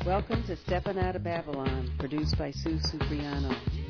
Welcome to Stepping Out of Babylon, produced by Sue Supriano.